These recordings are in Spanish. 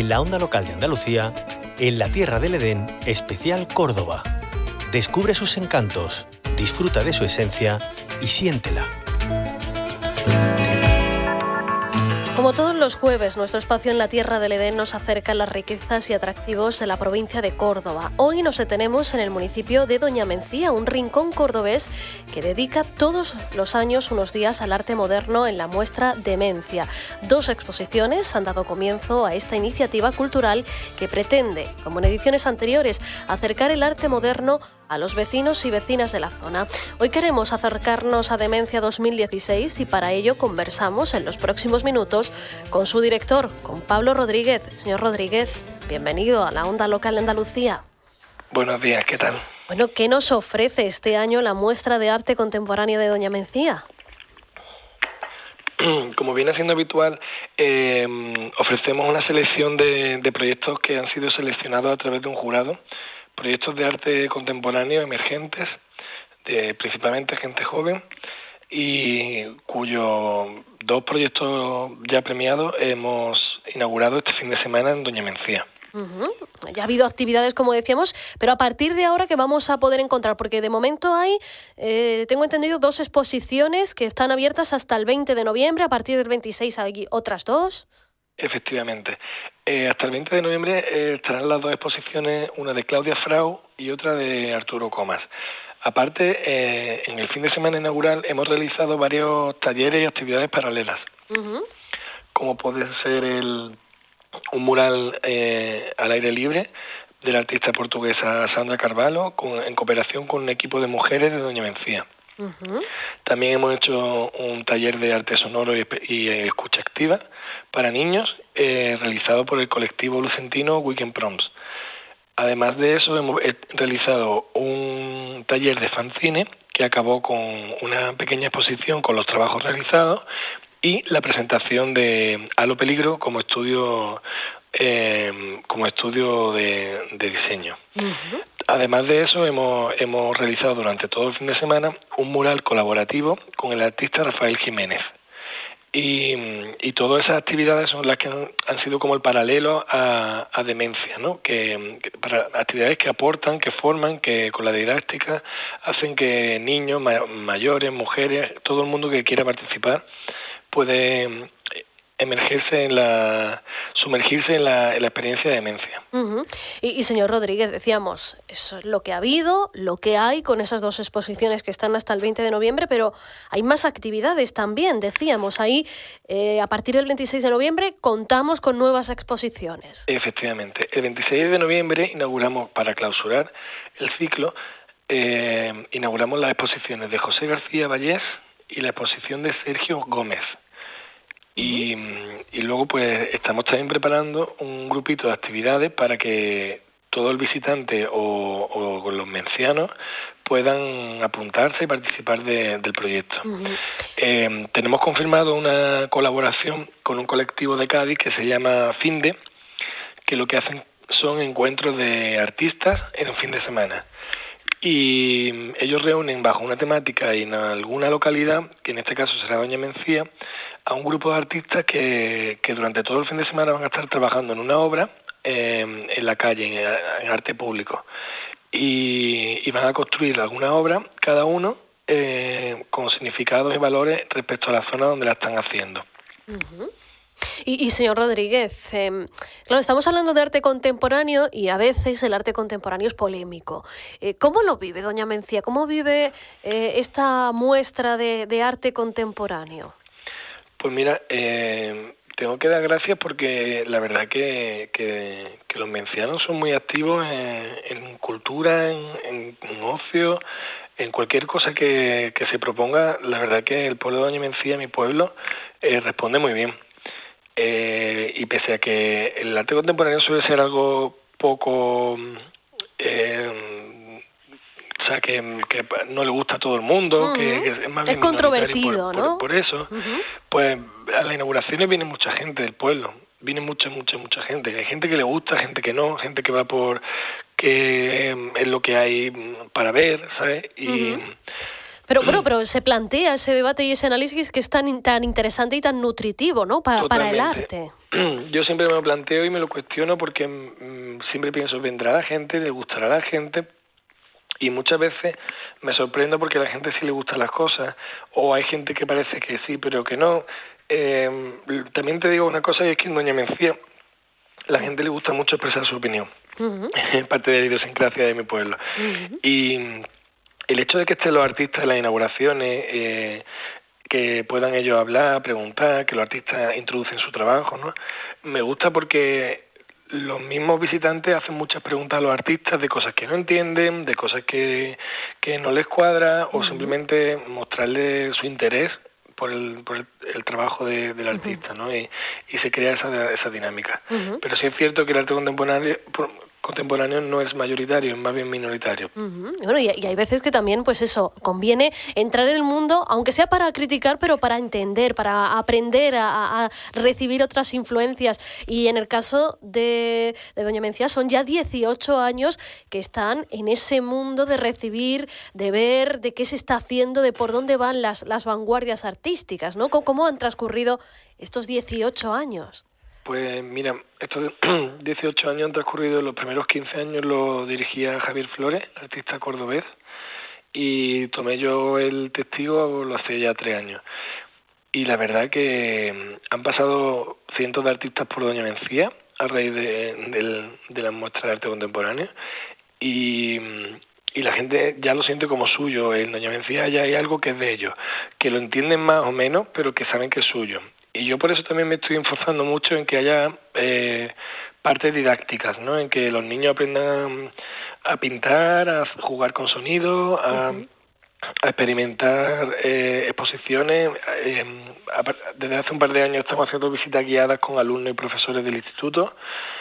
en la onda local de Andalucía, en la Tierra del Edén, especial Córdoba. Descubre sus encantos, disfruta de su esencia y siéntela. Como todos los jueves, nuestro espacio en la Tierra del Edén nos acerca a las riquezas y atractivos de la provincia de Córdoba. Hoy nos detenemos en el municipio de Doña Mencía, un rincón cordobés que dedica todos los años unos días al arte moderno en la muestra Demencia. 2 exposiciones han dado comienzo a esta iniciativa cultural que pretende, como en ediciones anteriores, acercar el arte moderno a los vecinos y vecinas de la zona. Hoy queremos acercarnos a Demencia 2016 y para ello conversamos en los próximos minutos con su director, con Pablo Rodríguez. Señor Rodríguez, bienvenido a la onda local de Andalucía. Buenos días, ¿qué tal? Bueno, ¿qué nos ofrece este año la muestra de arte contemporáneo de Doña Mencía? Como viene siendo habitual, ofrecemos una selección de proyectos que han sido seleccionados a través de un jurado, proyectos de arte contemporáneo emergentes, principalmente gente joven, y cuyos 2 proyectos ya premiados hemos inaugurado este fin de semana en Doña Mencía. Ya ha habido actividades, como decíamos, pero a partir de ahora, ¿qué vamos a poder encontrar? Porque de momento hay, tengo entendido, 2 exposiciones que están abiertas hasta el 20 de noviembre, a partir del 26 hay otras 2. Efectivamente. Hasta el 20 de noviembre estarán las 2 exposiciones, una de Claudia Frau y otra de Arturo Comas. Aparte, en el fin de semana inaugural hemos realizado varios talleres y actividades paralelas, como puede ser un mural al aire libre de la artista portuguesa Sandra Carvalho, en cooperación con un equipo de mujeres de Doña Mencía. También hemos hecho un taller de arte sonoro y escucha activa para niños, realizado por el colectivo lucentino Weekend Proms. Además de eso, hemos realizado un taller de fanzine que acabó con una pequeña exposición con los trabajos realizados y la presentación de Halo Peligro como estudio de diseño. Además de eso, hemos realizado durante todo el fin de semana un mural colaborativo con el artista Rafael Jiménez. Y todas esas actividades son las que han sido como el paralelo a Demencia, ¿no? Que para actividades que aportan, que forman, que con la didáctica hacen que niños, mayores, mujeres, todo el mundo que quiera participar puede sumergirse en la experiencia de Demencia. Y señor Rodríguez, decíamos, eso es lo que ha habido, lo que hay con esas 2 exposiciones que están hasta el 20 de noviembre, pero hay más actividades también, decíamos, ahí a partir del 26 de noviembre contamos con nuevas exposiciones. Efectivamente, el 26 de noviembre inauguramos, para clausurar el ciclo, inauguramos las exposiciones de José García Vallés y la exposición de Sergio Gómez. Y luego pues estamos también preparando un grupito de actividades para que todo el visitante o los mencianos puedan apuntarse y participar del proyecto. Tenemos confirmado una colaboración con un colectivo de Cádiz que se llama Finde, que lo que hacen son encuentros de artistas en un fin de semana. Y ellos reúnen bajo una temática en alguna localidad, que en este caso será Doña Mencía, a un grupo de artistas que durante todo el fin de semana van a estar trabajando en una obra en la calle, en arte público. Y van a construir alguna obra, cada uno, con significados y valores respecto a la zona donde la están haciendo. Y señor Rodríguez, claro, estamos hablando de arte contemporáneo y a veces el arte contemporáneo es polémico. ¿Cómo lo vive Doña Mencía? ¿Cómo vive esta muestra de arte contemporáneo? Pues mira, tengo que dar gracias porque la verdad que los mencianos son muy activos en cultura, en ocio, en cualquier cosa que se proponga. La verdad que el pueblo de Doña Mencía, mi pueblo, responde muy bien. Y pese a que el arte contemporáneo suele ser algo poco, o sea, que no le gusta a todo el mundo, que es más bien controvertido, ¿no? Por eso, pues a las inauguraciones viene mucha gente del pueblo, viene mucha gente. Hay gente que le gusta, gente que no, gente que va por que es lo que hay para ver, ¿sabes? Pero se plantea ese debate y ese análisis que es tan interesante y tan nutritivo, ¿no? Para el arte. Yo siempre me lo planteo y me lo cuestiono porque siempre pienso, vendrá la gente, le gustará a la gente, y muchas veces me sorprendo porque a la gente sí le gustan las cosas, o hay gente que parece que sí, pero que no. También te digo una cosa, y es que en Doña Mencía la gente le gusta mucho expresar su opinión. Es parte de la idiosincrasia de mi pueblo. Y el hecho de que estén los artistas en las inauguraciones, que puedan ellos hablar, preguntar, que los artistas introducen su trabajo, ¿no? Me gusta porque los mismos visitantes hacen muchas preguntas a los artistas de cosas que no entienden, de cosas que no les cuadra, o simplemente mostrarles su interés por el trabajo del artista, ¿no? Y se crea esa dinámica. Pero sí es cierto que el arte contemporáneo no es mayoritario, es más bien minoritario. Bueno, y hay veces que también, pues eso, conviene entrar en el mundo, aunque sea para criticar, pero para entender, para aprender a recibir otras influencias. Y en el caso de Doña Mencía son ya 18 años que están en ese mundo de recibir, de ver, de qué se está haciendo, de por dónde van las vanguardias artísticas, ¿no? ¿Cómo han transcurrido estos 18 años? Pues mira, estos 18 años han transcurrido, los primeros 15 años lo dirigía Javier Flores, artista cordobés, y tomé yo el testigo, lo hace ya 3 años. Y la verdad que han pasado cientos de artistas por Doña Mencía a raíz de las muestras de arte contemporáneo, y la gente ya lo siente como suyo. En Doña Mencía ya hay algo que es de ellos, que lo entienden más o menos, pero que saben que es suyo. Y yo por eso también me estoy esforzando mucho en que haya partes didácticas, ¿no? En que los niños aprendan a pintar, a jugar con sonido, a experimentar exposiciones. Desde hace un par de años estamos haciendo visitas guiadas con alumnos y profesores del instituto,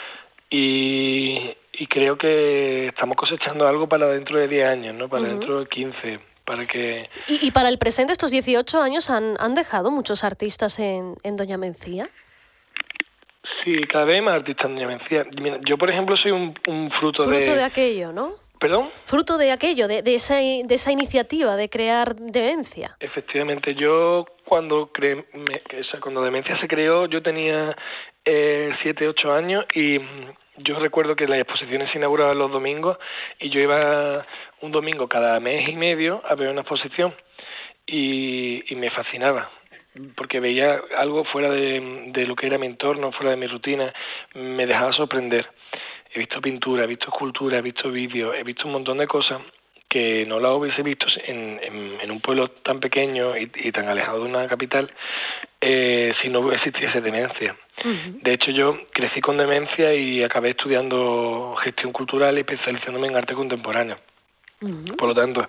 y creo que estamos cosechando algo para dentro de 10 años, ¿no? Para dentro de 15. Para que... ¿Y para el presente, estos 18 años han dejado muchos artistas en Doña Mencía? Sí, cada vez más artistas en Doña Mencía. Yo, por ejemplo, soy un fruto de... Fruto de aquello, ¿no? ¿Perdón? Fruto de aquello, de esa iniciativa de crear Demencia. Efectivamente, yo cuando Demencia se creó, yo tenía 7, 8 años, y yo recuerdo que las exposiciones se inauguraban los domingos, y yo iba un domingo cada mes y medio a ver una exposición, y me fascinaba, porque veía algo fuera de lo que era mi entorno, fuera de mi rutina, me dejaba sorprender. He visto pintura, he visto escultura, he visto vídeos, he visto un montón de cosas que no las hubiese visto en un pueblo tan pequeño y tan alejado de una capital si no existiese Demencia. De hecho, yo crecí con Demencia y acabé estudiando gestión cultural y especializándome en arte contemporáneo. Por lo tanto,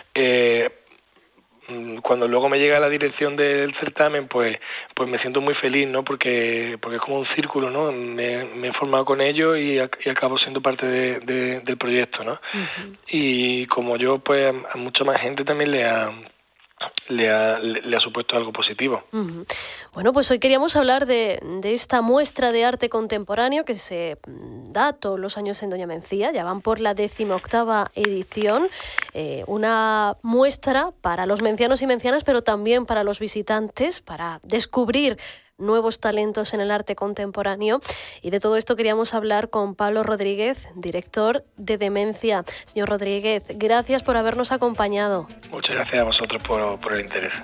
cuando luego me llega la dirección del certamen, pues me siento muy feliz, ¿no? Porque es como un círculo, ¿no? Me he formado con ellos y acabo siendo parte del proyecto, ¿no? Y como yo, pues a mucha más gente también le ha supuesto algo positivo. Bueno, pues hoy queríamos hablar de esta muestra de arte contemporáneo que se da todos los años en Doña Mencía. Ya van por la 18ª edición, una muestra para los mencianos y mencianas, pero también para los visitantes, para descubrir nuevos talentos en el arte contemporáneo. Y de todo esto queríamos hablar con Pablo Rodríguez, director de Demencia. Señor Rodríguez, gracias por habernos acompañado. Muchas gracias a vosotros por el interés.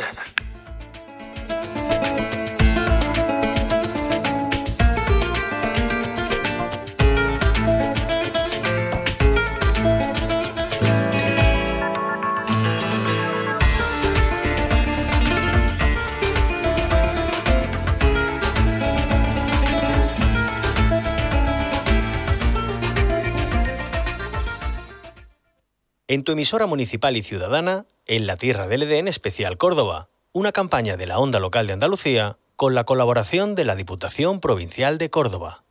En tu emisora municipal y ciudadana, en la Tierra del Edén Especial Córdoba, una campaña de la Onda Local de Andalucía con la colaboración de la Diputación Provincial de Córdoba.